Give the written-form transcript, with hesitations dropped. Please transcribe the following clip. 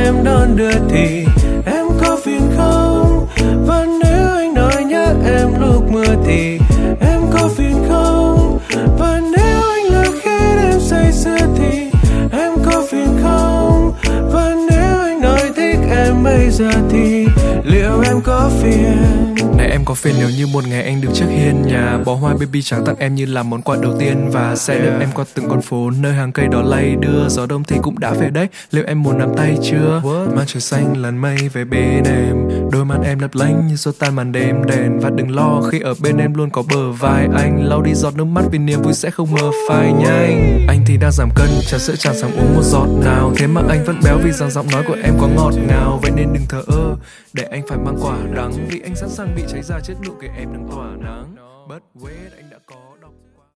em đón đưa thì em có phiền không? Và nếu anh nói nhớ em lúc mưa thì em có phiền không? Và nếu anh là khiến em say sưa thì em có phiền không? Và nếu anh nói thích em bây giờ thì liệu em có phiền? Này em có phiền nếu như một ngày anh đứng trước hiên nhà, bó hoa baby trắng tặng em như là món quà đầu tiên, và sẽ đưa em qua từng con phố nơi hàng cây đó lay đưa. Gió đông thì cũng đã về đấy, liệu em muốn nắm tay chưa? Mang trời xanh làn mây về bên em, đôi mắt em lấp lánh như xua tan màn đêm đèn. Và đừng lo khi ở bên em luôn có bờ vai anh, lau đi giọt nước mắt vì niềm vui sẽ không mờ phai nhanh. Anh thì đang giảm cân, trà sữa chẳng dám uống một giọt nào, thế mà anh vẫn béo vì rằng giọng nói của em có ngọt ngào. Vậy nên đừng thờ ơ để anh phải mang quả đắng, vì anh sẵn sàng bị cháy ra trước nụ cười em đang tỏa nắng. But wait, anh đã